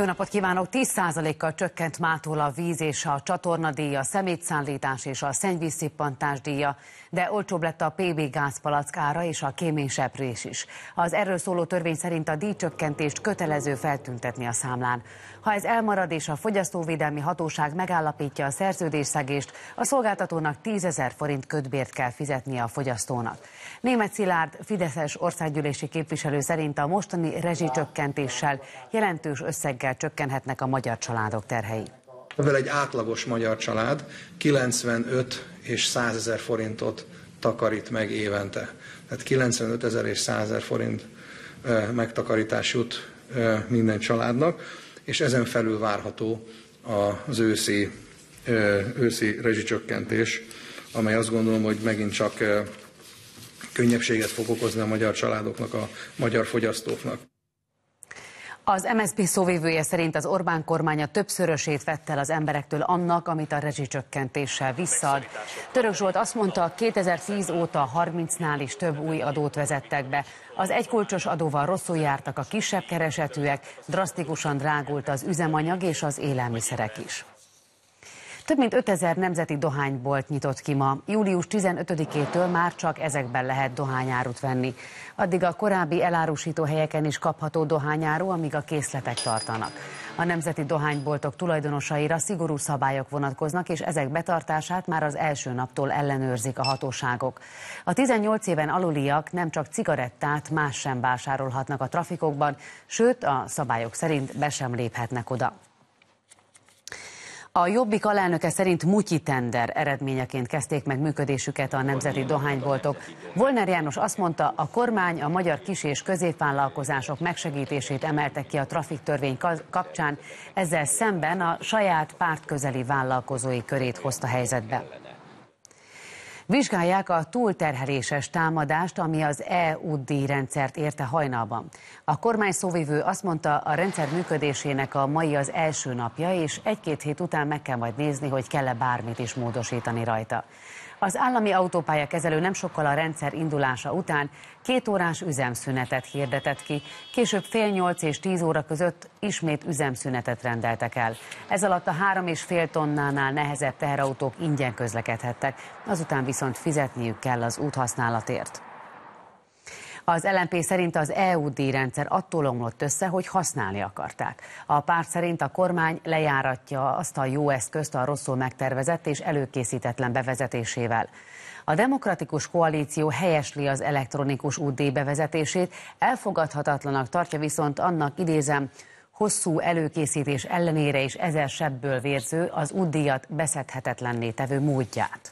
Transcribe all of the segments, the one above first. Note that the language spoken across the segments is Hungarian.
Jó napot kívánok! 10%-kal csökkent mától a víz és a csatornadíja, a szemétszállítás és a szennyvízszippantás díja, de olcsóbb lett a PB gázpalack ára és a kéményseprés is. Az erről szóló törvény szerint a díjcsökkentést kötelező feltüntetni a számlán. Ha ez elmarad és a Fogyasztóvédelmi Hatóság megállapítja a szerződésszegést, a szolgáltatónak 10 000 forint kötbért kell fizetnie a fogyasztónak. Németh Szilárd, fideszes országgyűlési képviselő szerint a mostani rezsicsökkentéssel jelentős összeggel csökkenhetnek a magyar családok terhei. Mivel egy átlagos magyar család 95 és 100 000 forintot takarít meg évente. Tehát 95 000 és 100 000 forint megtakarítás jut minden családnak, és ezen felül várható az őszi rezsicsökkentés, amely azt gondolom, hogy megint csak könnyebbséget fog okozni a magyar családoknak, a magyar fogyasztóknak. Az MSZP szóvivője szerint az Orbán kormánya többszörösét vette el az emberektől annak, amit a rezsicsökkentéssel visszaad. Török Zsolt azt mondta, 2010 óta 30-nál is több új adót vezettek be. Az egykulcsos adóval rosszul jártak a kisebb keresetűek, drasztikusan drágult az üzemanyag és az élelmiszerek is. Több mint 5000 nemzeti dohánybolt nyitott ki ma. Július 15-től már csak ezekben lehet dohányárut venni. Addig a korábbi elárusító helyeken is kapható dohányáru, amíg a készletek tartanak. A nemzeti dohányboltok tulajdonosaira szigorú szabályok vonatkoznak, és ezek betartását már az első naptól ellenőrzik a hatóságok. A 18 éven aluliak nem csak cigarettát, más sem vásárolhatnak a trafikokban, sőt a szabályok szerint be sem léphetnek oda. A Jobbik alelnöke szerint mutyi tender eredményeként kezdték meg működésüket a nemzeti dohányboltok. Volner János azt mondta, a kormány a magyar kis- és középvállalkozások megsegítését emelte ki a trafiktörvény kapcsán, ezzel szemben a saját pártközeli vállalkozói körét hozta helyzetbe. Vizsgálják a túlterheléses támadást, ami az e-útdíj rendszert érte hajnalban. A kormány szóvivő azt mondta, a rendszer működésének a mai az első napja, és 1-2 hét után meg kell majd nézni, hogy kell-e bármit is módosítani rajta. Az állami autópályakezelő nem sokkal a rendszer indulása után 2 órás üzemszünetet hirdetett ki, később 7:30 és 10 óra között ismét üzemszünetet rendeltek el. Ez alatt a 3,5 tonnánál nehezebb teherautók ingyen közlekedhettek, azután viszont fizetniük kell az úthasználatért. Az LMP szerint az e-útdíj rendszer attól omlott össze, hogy használni akarták. A párt szerint a kormány lejáratja azt a jó eszközt a rosszul megtervezett és előkészítetlen bevezetésével. A Demokratikus Koalíció helyesli az elektronikus útdíj bevezetését, elfogadhatatlanak tartja viszont annak, idézem, hosszú előkészítés ellenére is 1000 sebből vérző, az útdíjat beszedhetetlenné tevő módját.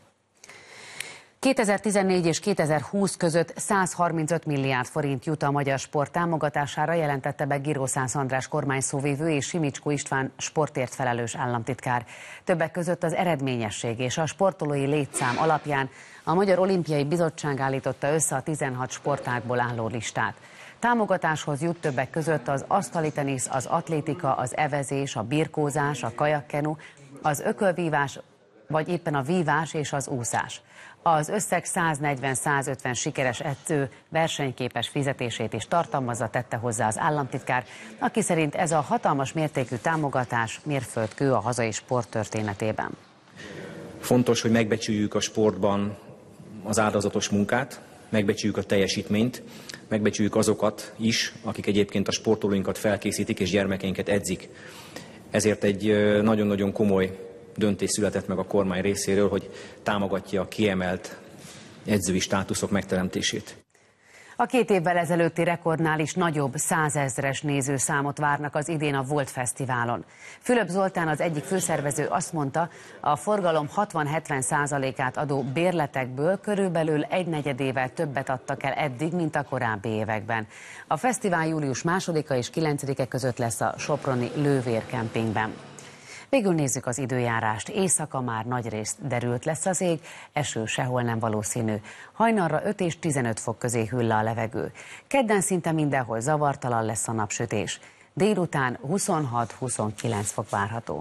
2014 és 2020 között 135 milliárd forint jut a magyar sport támogatására, jelentette be Girószász András kormányszóvivő és Simicskó István sportért felelős államtitkár. Többek között az eredményesség és a sportolói létszám alapján a Magyar Olimpiai Bizottság állította össze a 16 sportágból álló listát. Támogatáshoz jut többek között az asztali tenisz, az atlétika, az evezés, a birkózás, a kajakkenu, az ökölvívás, vagy éppen a vívás és az úszás. Az összeg 140-150 sikeres edző versenyképes fizetését is tartalmazza, tette hozzá az államtitkár, aki szerint ez a hatalmas mértékű támogatás mérföldkő a hazai sport történetében. Fontos, hogy megbecsüljük a sportban az áldozatos munkát, megbecsüljük a teljesítményt, megbecsüljük azokat is, akik egyébként a sportolóinkat felkészítik és gyermekeinket edzik. Ezért egy nagyon-nagyon komoly döntés született meg a kormány részéről, hogy támogatja a kiemelt edzői státuszok megteremtését. A 2 évvel ezelőtti rekordnál is nagyobb 100 000-es nézőszámot várnak az idén a Volt Fesztiválon. Fülöp Zoltán, az egyik főszervező azt mondta, a forgalom 60-70%-át adó bérletekből körülbelül 1/4-ével többet adtak el eddig, mint a korábbi években. A fesztivál július 2-a és 9-e között lesz a soproni Lővér kempingben. Végül nézzük az időjárást. Éjszaka már nagyrészt derült lesz az ég, eső sehol nem valószínű. Hajnalra 5 és 15 fok közé hűl le a levegő. Kedden szinte mindenhol zavartalan lesz a napsütés. Délután 26-29 fok várható.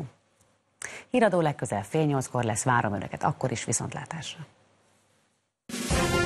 Híradó legközelebb 7:30-kor lesz, várom Önöket akkor is, viszontlátásra.